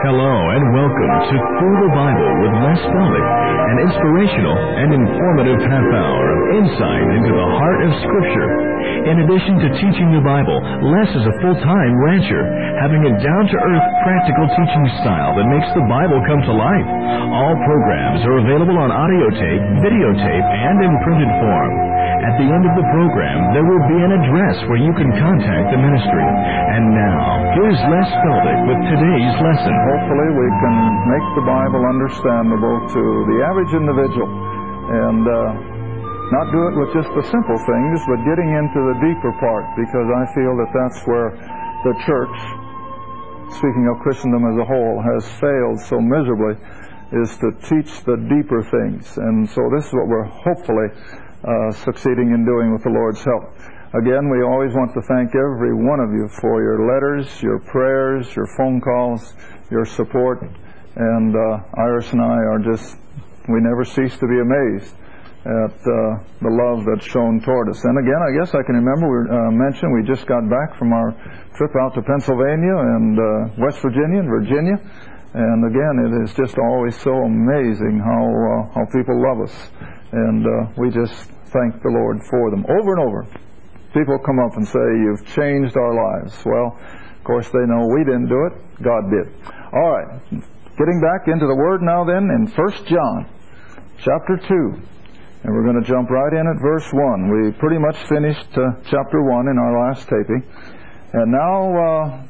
Hello and welcome to Through the Bible with Les Feldick, an inspirational and informative half hour of insight into the heart of Scripture. In addition to teaching the Bible, Les is a full-time rancher, having a down-to-earth, practical teaching style that makes the Bible come to life. All programs are available on audio tape, videotape, and in printed form. At the end of the program, there will be an address where you can contact the ministry. And now, here's Les Feldick with today's lesson. Hopefully we can make the Bible understandable to the average individual and not do it with just the simple things, but getting into the deeper part, because I feel that that's where the church, speaking of Christendom as a whole, has failed so miserably, is to teach the deeper things. And so this is what we're hopefully succeeding in doing with the Lord's help. Again, we always want to thank every one of you for your letters, your prayers, your phone calls, your support. And Iris and I are just, we never cease to be amazed at the love that's shown toward us. And again, I guess I can remember we just got back from our trip out to Pennsylvania and West Virginia and Virginia. And again, it is just always so amazing how people love us. And we just thank the Lord for them. Over and over, people come up and say, "You've changed our lives." Well, of course, they know we didn't do it. God did. All right. Getting back into the Word now then in 1 John chapter 2. And we're going to jump right in at verse 1. We pretty much finished chapter 1 in our last taping. And now,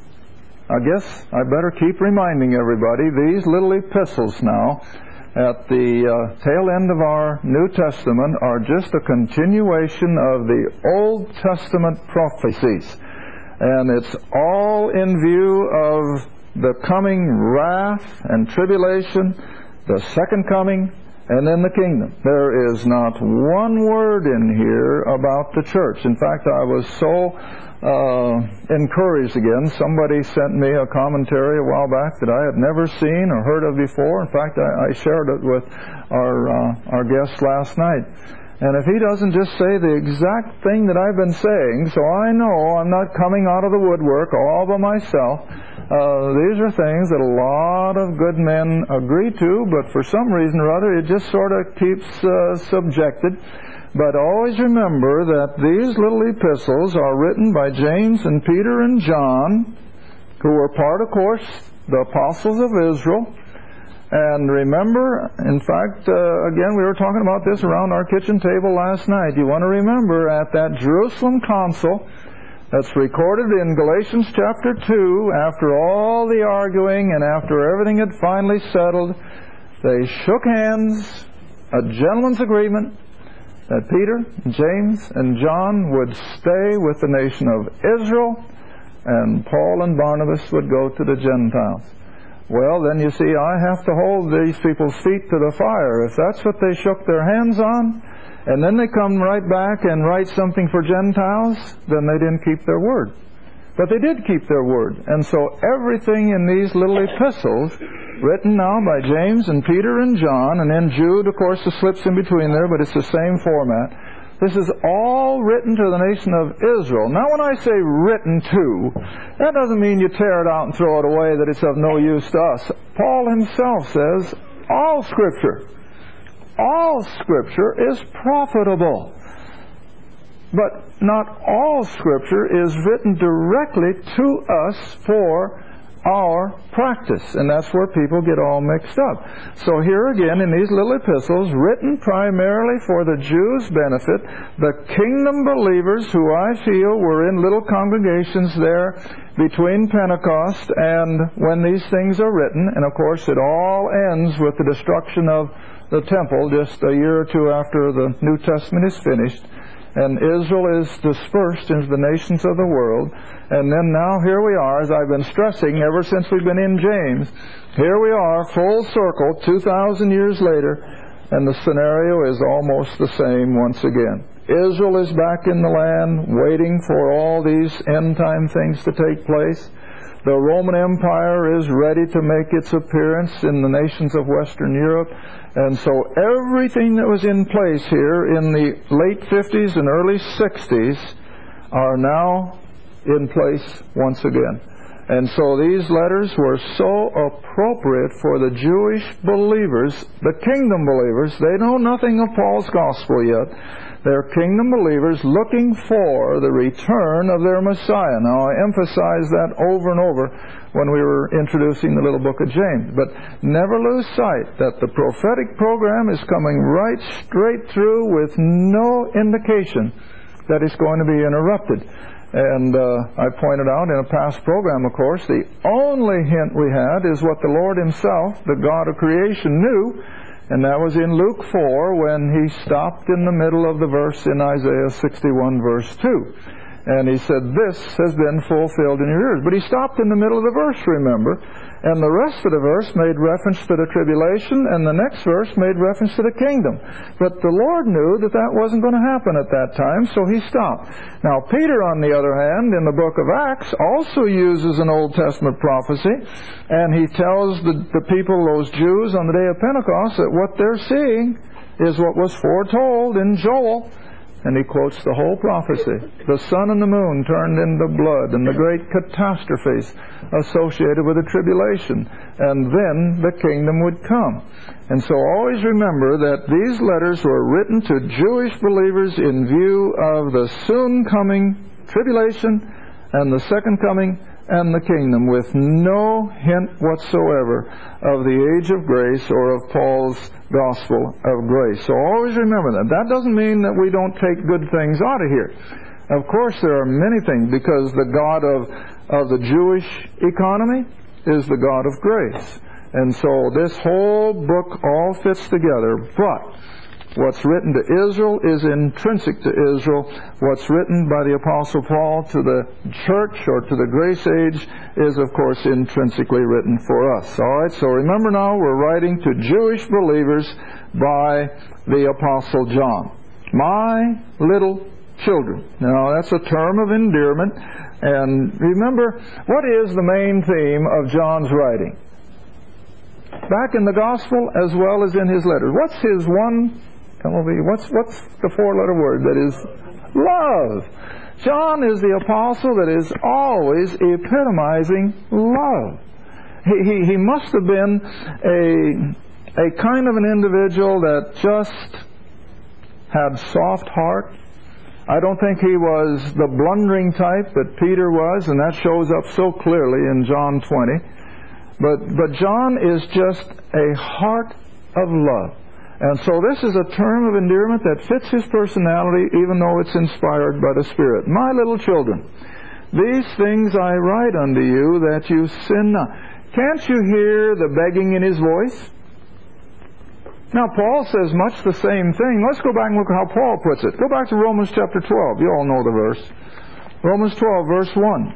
I guess I better keep reminding everybody, these little epistles now at the tail end of our New Testament are just a continuation of the Old Testament prophecies. And it's all in view of the coming wrath and tribulation, the second coming, and then the kingdom. There is not one word in here about the church. In fact, I was so encouraged again. Somebody sent me a commentary a while back that I had never seen or heard of before. In fact, I shared it with our guest last night. And if he doesn't just say the exact thing that I've been saying, so I know I'm not coming out of the woodwork all by myself. These are things that a lot of good men agree to, but for some reason or other it just sort of keeps subjected. But always remember that these little epistles are written by James and Peter and John, who were part, of course, the apostles of Israel. And remember, in fact, again, we were talking about this around our kitchen table last night. You want to remember at that Jerusalem Council that's recorded in Galatians chapter 2, after all the arguing and after everything had finally settled, they shook hands, a gentleman's agreement, that Peter, James, and John would stay with the nation of Israel, and Paul and Barnabas would go to the Gentiles. Well, then you see, I have to hold these people's feet to the fire. If that's what they shook their hands on, and then they come right back and write something for Gentiles, then they didn't keep their word. But they did keep their word. And so everything in these little epistles, written now by James and Peter and John, and then Jude, of course, the slips in between there, but it's the same format. This is all written to the nation of Israel. Now, when I say written to, that doesn't mean you tear it out and throw it away, that it's of no use to us. Paul himself says, all Scripture is profitable. But not all Scripture is written directly to us for our practice, and that's where people get all mixed up. So here again, in these little epistles, written primarily for the Jews' benefit, the kingdom believers who I feel were in little congregations there between Pentecost and when these things are written, and of course it all ends with the destruction of the temple just a year or two after the New Testament is finished, and Israel is dispersed into the nations of the world. And then now here we are, as I've been stressing ever since we've been in James, here we are, full circle, 2,000 years later, and the scenario is almost the same once again. Israel is back in the land, waiting for all these end-time things to take place. The Roman Empire is ready to make its appearance in the nations of Western Europe. And so everything that was in place here in the late 50s and early 60s are now in place once again. And so these letters were so appropriate for the Jewish believers, the kingdom believers. They know nothing of Paul's gospel yet. They're kingdom believers looking for the return of their Messiah. Now, I emphasized that over and over when we were introducing the little book of James. But never lose sight that the prophetic program is coming right straight through with no indication that it's going to be interrupted. And I pointed out in a past program, of course, the only hint we had is what the Lord Himself, the God of creation, knew. And that was in Luke 4 when He stopped in the middle of the verse in Isaiah 61 verse 2. And He said, "This has been fulfilled in your ears." But He stopped in the middle of the verse, remember. And the rest of the verse made reference to the tribulation, and the next verse made reference to the kingdom. But the Lord knew that that wasn't going to happen at that time, so He stopped. Now, Peter, on the other hand, in the book of Acts, also uses an Old Testament prophecy, and he tells the people, those Jews, on the day of Pentecost, that what they're seeing is what was foretold in Joel. And he quotes the whole prophecy. The sun and the moon turned into blood, and the great catastrophes associated with the tribulation. And then the kingdom would come. And so always remember that these letters were written to Jewish believers in view of the soon coming tribulation and the second coming and the kingdom, with no hint whatsoever of the age of grace or of Paul's gospel of grace. So always remember that. That doesn't mean that we don't take good things out of here. Of course there are many things, because the God of the Jewish economy is the God of grace. And so this whole book all fits together. But what's written to Israel is intrinsic to Israel. What's written by the Apostle Paul to the church or to the grace age is, of course, intrinsically written for us. All right, so remember now, we're writing to Jewish believers by the Apostle John. My little children. Now, that's a term of endearment. And remember, what is the main theme of John's writing? Back in the Gospel as well as in his letters. What's his one... What's the four-letter word? That is love. John is the apostle that is always epitomizing love. He must have been a kind of an individual that just had soft heart. I don't think he was the blundering type that Peter was, and that shows up so clearly in John 20. But John is just a heart of love. And so this is a term of endearment that fits his personality, even though it's inspired by the Spirit. My little children, these things I write unto you, that you sin not. Can't you hear the begging in his voice? Now, Paul says much the same thing. Let's go back and look at how Paul puts it. Go back to Romans chapter 12. You all know the verse. Romans 12, verse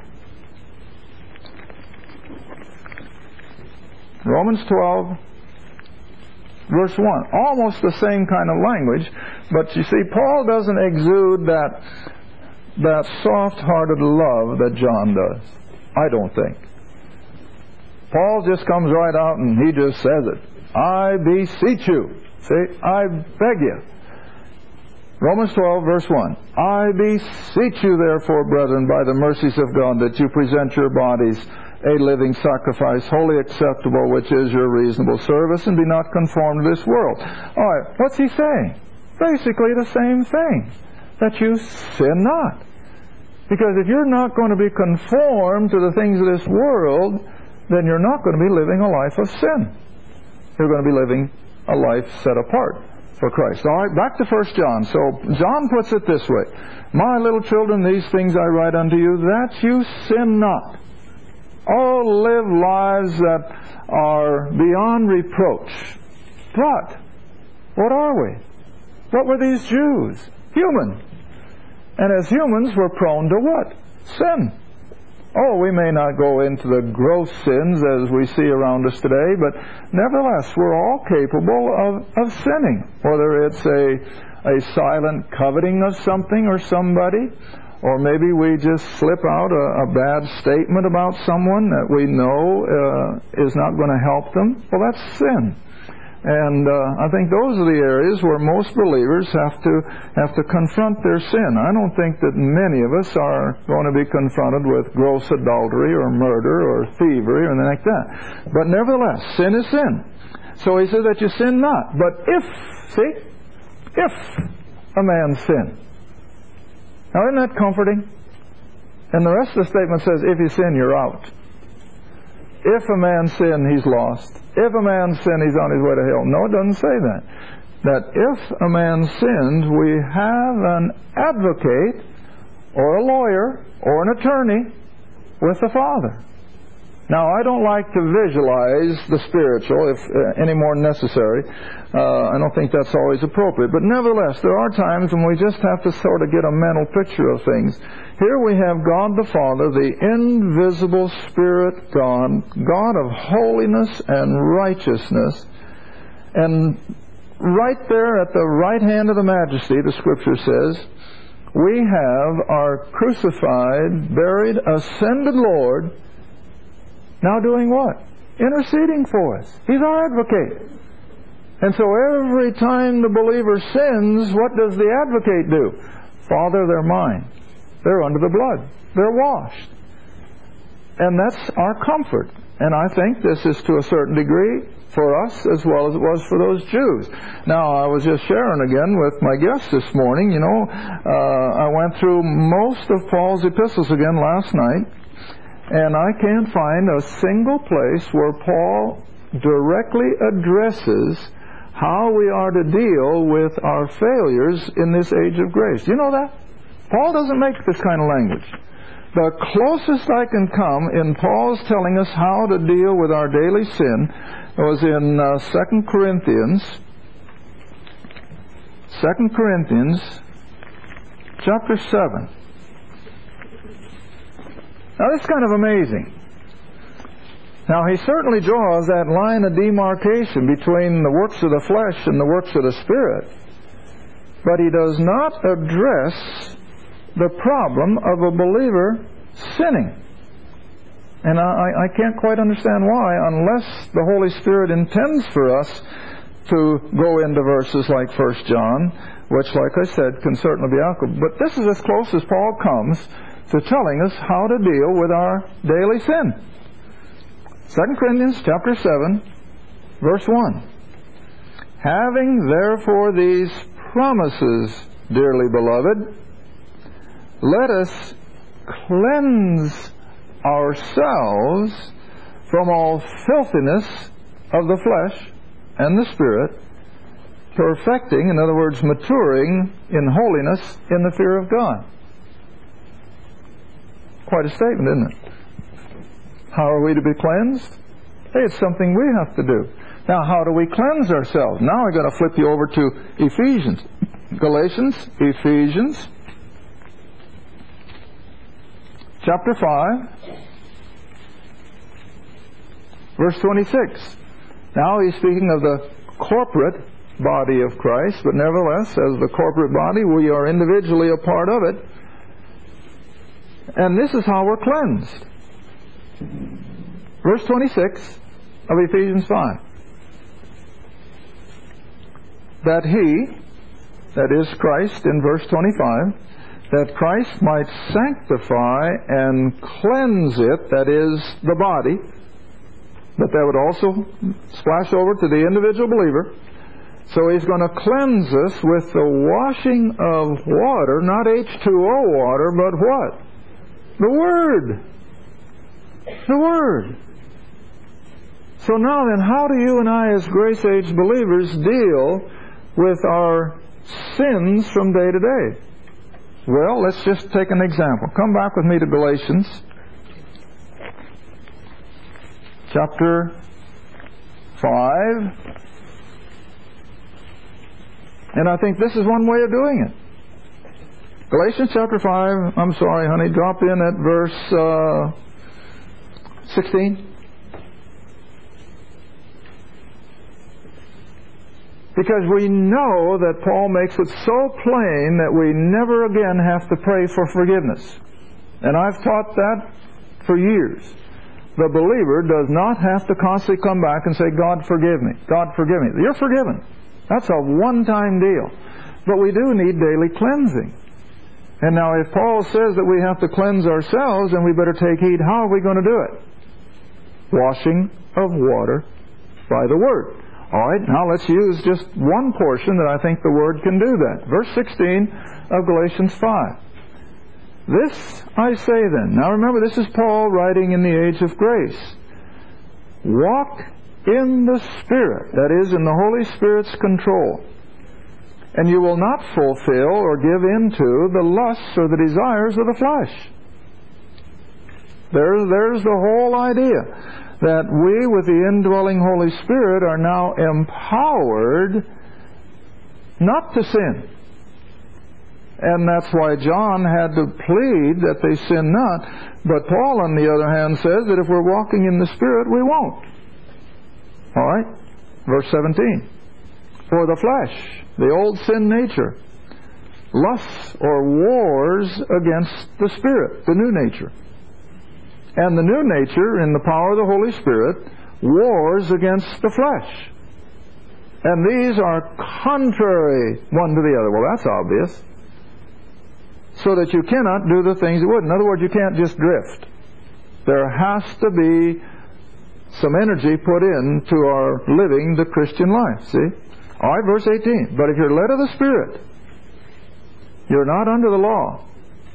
1. Romans 12, verse 1. Almost the same kind of language, but you see, Paul doesn't exude that soft-hearted love that John does. I don't think. Paul just comes right out and he just says it. I beseech you. See, I beg you. Romans 12, verse 1. I beseech you, therefore, brethren, by the mercies of God, that you present your bodies a living sacrifice, wholly acceptable, which is your reasonable service, and be not conformed to this world. All right, what's he saying? Basically the same thing, that you sin not. Because if you're not going to be conformed to the things of this world, then you're not going to be living a life of sin. You're going to be living a life set apart for Christ. All right, back to 1 John. So John puts it this way. My little children, these things I write unto you, that you sin not. Oh, live lives that are beyond reproach. But what are we? What were these Jews? Human. And as humans, we're prone to what? Sin. Oh, we may not go into the gross sins as we see around us today, but nevertheless, we're all capable of sinning. Whether it's a silent coveting of something or somebody, or maybe we just slip out a bad statement about someone that we know is not going to help them. Well, that's sin. And I think those are the areas where most believers have to confront their sin. I don't think that many of us are going to be confronted with gross adultery or murder or thievery or anything like that. But nevertheless, sin is sin. So he says that you sin not. But if a man sin. Now isn't that comforting? And the rest of the statement says, if you sin, you're out. If a man sin, he's lost. If a man sin, he's on his way to hell. No, it doesn't say that. That if a man sins, we have an advocate or a lawyer or an attorney with the Father. Now, I don't like to visualize the spiritual if any more necessary. I don't think that's always appropriate. But nevertheless, there are times when we just have to sort of get a mental picture of things. Here we have God the Father, the invisible Spirit God, God of holiness and righteousness. And right there at the right hand of the Majesty, the Scripture says, we have our crucified, buried, ascended Lord, now doing what? Interceding for us. He's our advocate. And so every time the believer sins, what does the advocate do? Father, they're mine. They're under the blood. They're washed. And that's our comfort. And I think this is to a certain degree for us as well as it was for those Jews. Now, I was just sharing again with my guests this morning. I went through most of Paul's epistles again last night. And I can't find a single place where Paul directly addresses how we are to deal with our failures in this age of grace. Do you know that? Paul doesn't make this kind of language. The closest I can come in Paul's telling us how to deal with our daily sin was in 2 Corinthians chapter 7. Now, this is kind of amazing. Now, he certainly draws that line of demarcation between the works of the flesh and the works of the Spirit. But he does not address the problem of a believer sinning. And I can't quite understand why, unless the Holy Spirit intends for us to go into verses like 1 John, which, like I said, can certainly be applicable. But this is as close as Paul comes to telling us how to deal with our daily sin. 2 Corinthians chapter 7, verse 1. Having therefore these promises, dearly beloved, let us cleanse ourselves from all filthiness of the flesh and the spirit, perfecting, in other words, maturing in holiness in the fear of God. Quite a statement, isn't it? How are we to be cleansed? Hey, it's something we have to do. Now, how do we cleanse ourselves? Now I'm going to flip you over to Ephesians. Ephesians chapter 5, verse 26. Now he's speaking of the corporate body of Christ, but nevertheless, as the corporate body, we are individually a part of it. And this is how we're cleansed. Verse 26 of Ephesians 5. That he, that is Christ in verse 25, that Christ might sanctify and cleanse it, that is the body, but that would also splash over to the individual believer. So he's going to cleanse us with the washing of water, not H2O water, but what? The Word. The Word. So now then, how do you and I as Grace Age believers deal with our sins from day to day? Well, let's just take an example. Come back with me to Galatians chapter 5. And I think this is one way of doing it. Galatians chapter 5, I'm sorry, honey, drop in at verse 16. Because we know that Paul makes it so plain that we never again have to pray for forgiveness. And I've taught that for years. the believer does not have to constantly come back and say, God forgive me, God forgive me. You're forgiven. That's a one-time deal. But we do need daily cleansing. And now if Paul says that we have to cleanse ourselves, then we better take heed. How are we going to do it? Washing of water by the Word. All right, now let's use just one portion that I think the Word can do that. Verse 16 of Galatians 5. This I say then. Now remember, this is Paul writing in the age of grace. Walk in the Spirit, that is, in the Holy Spirit's control, and you will not fulfill or give in to the lusts or the desires of the flesh. There's the whole idea, that we, with the indwelling Holy Spirit, are now empowered not to sin. And that's why John had to plead that they sin not. But Paul, on the other hand, says that if we're walking in the Spirit, we won't. All right? Verse 17. For the flesh, the old sin nature, lusts or wars against the Spirit, the new nature. And the new nature, in the power of the Holy Spirit, wars against the flesh. And these are contrary one to the other. Well, that's obvious. So that you cannot do the things you would. In other words, you can't just drift. There has to be some energy put into our living the Christian life. See? All right, verse 18. But if you're led of the Spirit, you're not under the law.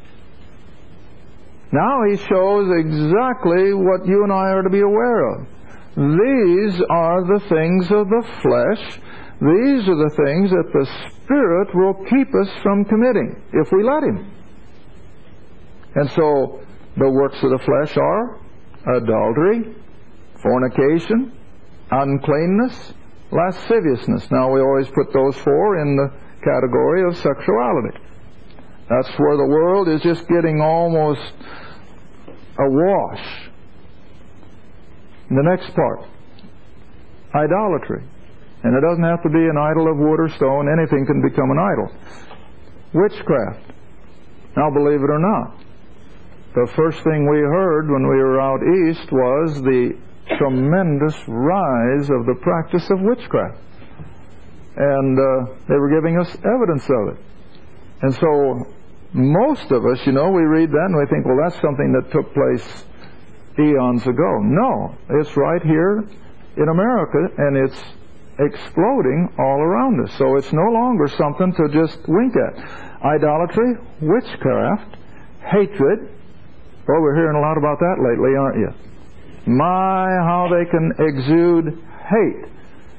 Now he shows exactly what you and I are to be aware of. These are the things of the flesh. These are the things that the Spirit will keep us from committing, if we let Him. And so, the works of the flesh are adultery, fornication, uncleanness, lasciviousness. Now, we always put those four in the category of sexuality. That's where the world is just getting almost awash. The next part, idolatry. And it doesn't have to be an idol of wood or stone. Anything can become an idol. Witchcraft. Now, believe it or not, the first thing we heard when we were out east was the tremendous rise of the practice of witchcraft. And they were giving us evidence of it. And so, most of us, we read that and we think, well, that's something that took place eons ago. No, it's right here in America, and it's exploding all around us. So it's no longer something to just wink at. Idolatry, witchcraft, hatred. Well, we're hearing a lot about that lately, aren't you? My, how they can exude hate.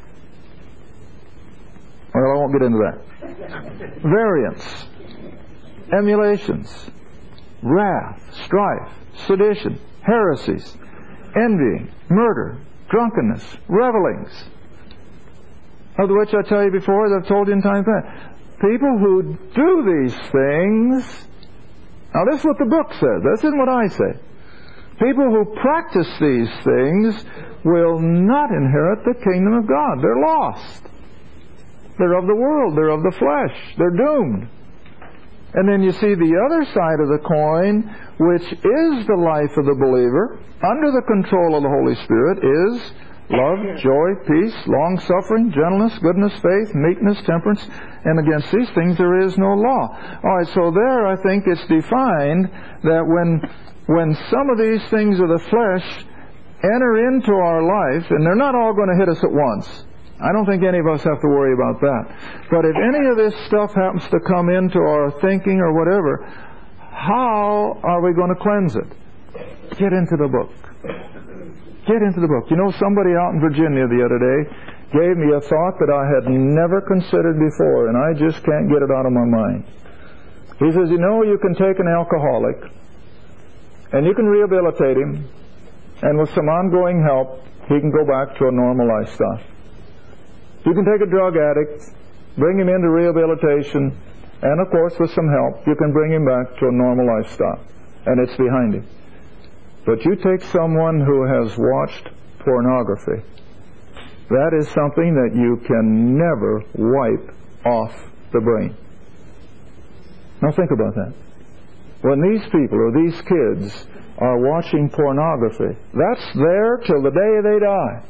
Well, I won't get into that. Variance, emulations, wrath, strife, sedition, heresies, envying, murder, drunkenness, revelings, of which I tell you before, as I've told you in time past. People who do these things, now this is what the book says, this isn't what I say. People who practice these things will not inherit the kingdom of God. They're lost. They're of the world, they're of the flesh, they're doomed. And then you see the other side of the coin, which is the life of the believer, under the control of the Holy Spirit, is love, joy, peace, long-suffering, gentleness, goodness, faith, meekness, temperance, and against these things there is no law. All right, so there I think it's defined that when some of these things of the flesh enter into our life, and they're not all going to hit us at once. I don't think any of us have to worry about that. But if any of this stuff happens to come into our thinking or whatever, how are we going to cleanse it? Get into the book. Get into the book. Somebody out in Virginia the other day gave me a thought that I had never considered before, and I just can't get it out of my mind. He says, you can take an alcoholic, and you can rehabilitate him, and with some ongoing help, he can go back to a normal lifestyle. You can take a drug addict, bring him into rehabilitation, and of course with some help, you can bring him back to a normal lifestyle. And it's behind him. But you take someone who has watched pornography, that is something that you can never wipe off the brain. Now think about that. When these people or these kids are watching pornography. That's there till the day they die.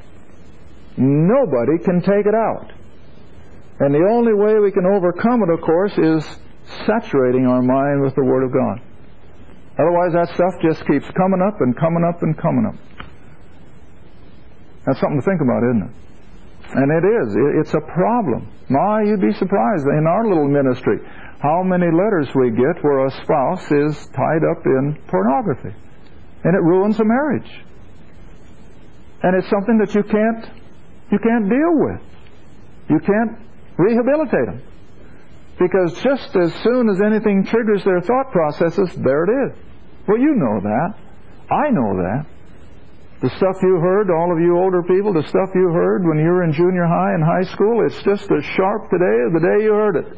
Nobody can take it out. And the only way we can overcome it, of course, is saturating our mind with the Word of God. Otherwise, that stuff just keeps coming up and coming up and coming up. That's something to think about, isn't it? And it is. It's a problem. My, you'd be surprised in our little ministry how many letters we get where a spouse is tied up in pornography. And it ruins a marriage. And it's something that you can't deal with. You can't rehabilitate them. Because just as soon as anything triggers their thought processes, there it is. Well, you know that. I know that. The stuff you heard, all of you older people, the stuff you heard when you were in junior high and high school, it's just as sharp today as the day you heard it.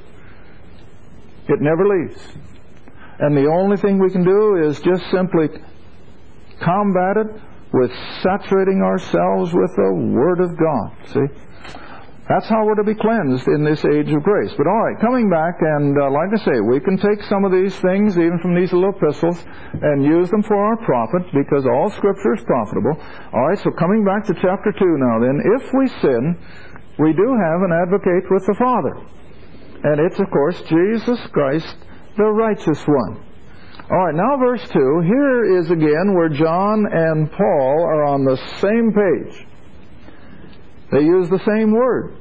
It never leaves. And the only thing we can do is just simply combat it with saturating ourselves with the Word of God. See? That's how we're to be cleansed in this age of grace. But all right, coming back, and like I say, we can take some of these things, even from these little epistles, and use them for our profit, because all Scripture is profitable. All right, so coming back to chapter 2 now then, if we sin, we do have an advocate with the Father. And it's, of course, Jesus Christ, the righteous one. All right, now verse 2, here is again where John and Paul are on the same page. They use the same word.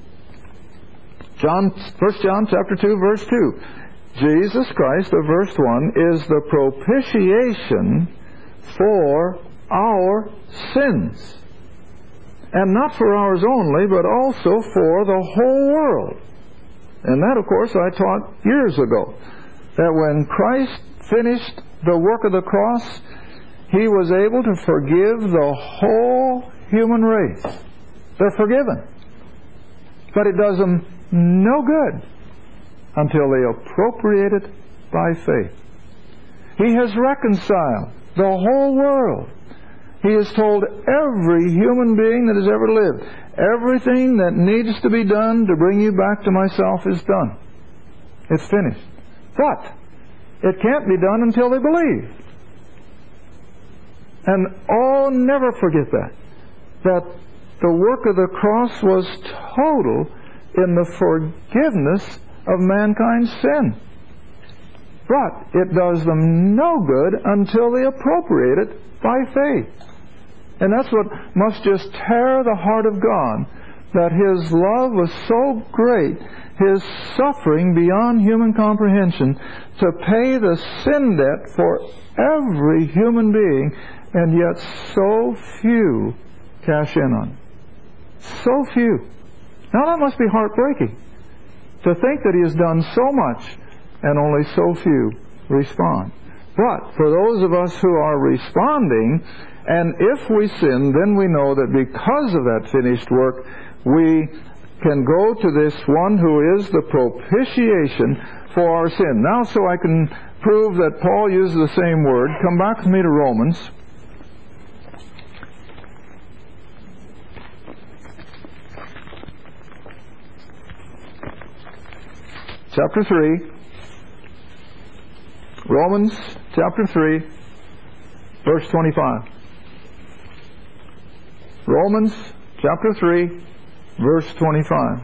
1 John chapter 2, verse 2. Jesus Christ, of verse 1, is the propitiation for our sins. And not for ours only, but also for the whole world. And that, of course, I taught years ago. That when Christ finished the work of the cross, He was able to forgive the whole human race. They're forgiven. But it does them no good until they appropriate it by faith. He has reconciled the whole world. He has told every human being that has ever lived, everything that needs to be done to bring you back to myself is done. It's finished. But it can't be done until they believe. And never forget that the work of the cross was total in the forgiveness of mankind's sin. But it does them no good until they appropriate it by faith. And that's what must just tear the heart of God, that His love was so great, His suffering beyond human comprehension, to pay the sin debt for every human being, and yet so few cash in on it. So few. Now that must be heartbreaking, to think that He has done so much and only so few respond. But for those of us who are responding, and if we sin, then we know that because of that finished work, we can go to this one who is the propitiation for our sin. Now, so I can prove that Paul uses the same word, come back with me to Romans. Chapter 3. Romans chapter 3, verse 25. Romans chapter 3, verse 25.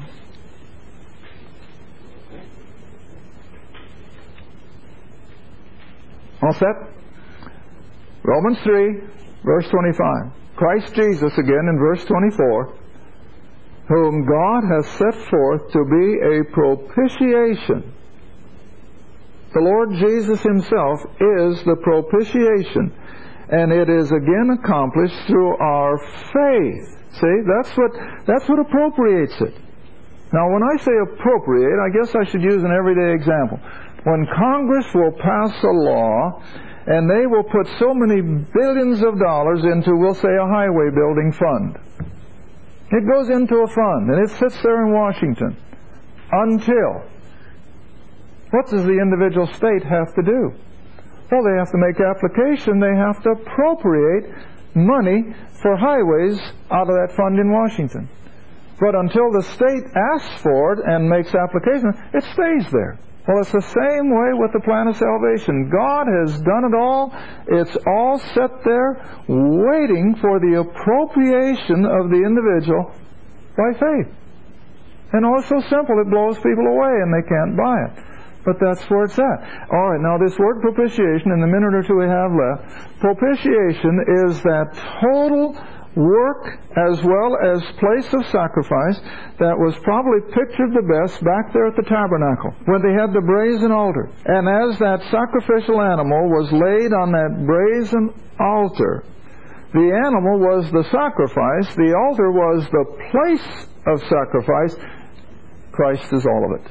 All set? Romans 3, verse 25. Christ Jesus, again in verse 24, whom God has set forth to be a propitiation. The Lord Jesus Himself is the propitiation, and it is again accomplished through our faith. See, that's what appropriates it. Now, when I say appropriate, I guess I should use an everyday example. When Congress will pass a law, and they will put so many billions of dollars into, we'll say, a highway building fund. It goes into a fund, and it sits there in Washington until... What does the individual state have to do? Well, they have to make application. They have to appropriate money for highways out of that fund in Washington. But until the state asks for it and makes application, it stays there. Well, it's the same way with the plan of salvation. God has done it all. It's all set there, waiting for the appropriation of the individual by faith. And oh, it's so simple, it blows people away and they can't buy it. But that's where it's at. All right, now this word propitiation, in the minute or two we have left, propitiation is that total work as well as place of sacrifice that was probably pictured the best back there at the tabernacle when they had the brazen altar. And as that sacrificial animal was laid on that brazen altar, the animal was the sacrifice, the altar was the place of sacrifice. Christ is all of it.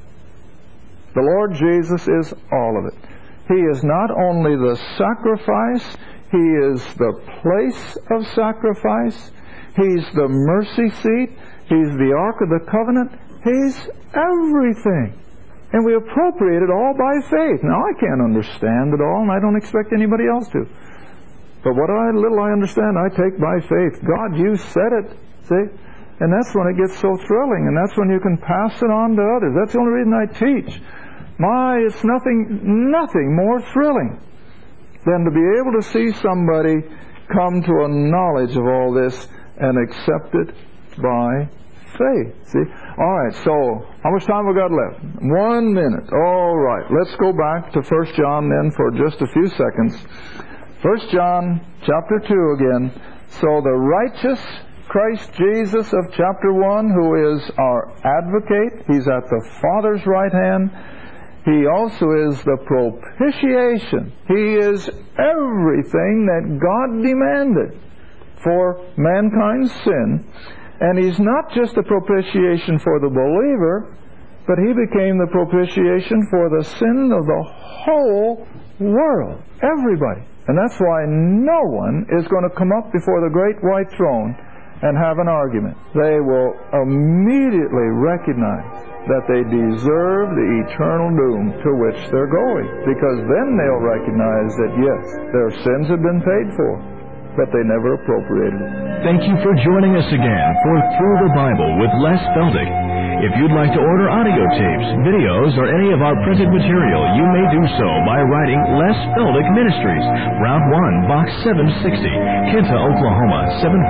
The Lord Jesus is all of it. He is not only the sacrifice, He is the place of sacrifice. He's the mercy seat. He's the Ark of the Covenant. He's everything. And we appropriate it all by faith. Now, I can't understand it all, and I don't expect anybody else to. But what little I understand, I take by faith. God, you said it. See? And that's when it gets so thrilling, and that's when you can pass it on to others. That's the only reason I teach. It's nothing more thrilling than to be able to see somebody come to a knowledge of all this and accept it by faith. See? All right, so how much time have we got left? 1 minute. All right, let's go back to 1 John then for just a few seconds. 1 John chapter 2 again. So the righteous Christ Jesus of chapter 1, who is our advocate, He's at the Father's right hand. He also is the propitiation. He is everything that God demanded for mankind's sin. And He's not just a propitiation for the believer, but He became the propitiation for the sin of the whole world. Everybody. And that's why no one is going to come up before the great white throne and have an argument. They will immediately recognize that they deserve the eternal doom to which they're going. Because then they'll recognize that, yes, their sins have been paid for, but they never appropriated it. Thank you for joining us again for Through the Bible with Les Feldick. If you'd like to order audio tapes, videos, or any of our printed material, you may do so by writing Les Feldick Ministries, Route 1, Box 760, Kinta, Oklahoma,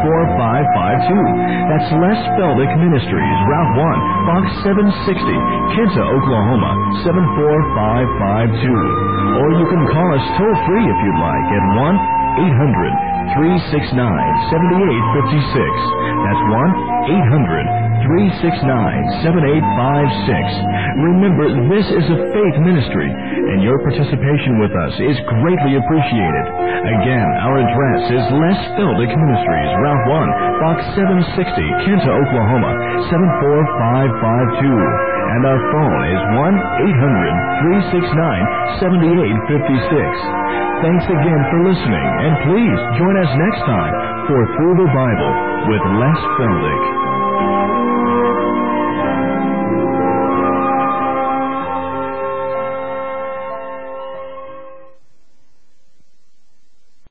74552. That's Les Feldick Ministries, Route 1, Box 760, Kinta, Oklahoma, 74552. Or you can call us toll-free if you'd like at 1-800-369-7856. That's 1-800-369-7856. Remember, this is a faith ministry, and your participation with us is greatly appreciated. Again, our address is Les Feldick Ministries, Route 1, Box 760, Kinta, Oklahoma, 74552. And our phone is 1-800-369-7856. Thanks again for listening, and please join us next time for Through the Bible with Les Feldick.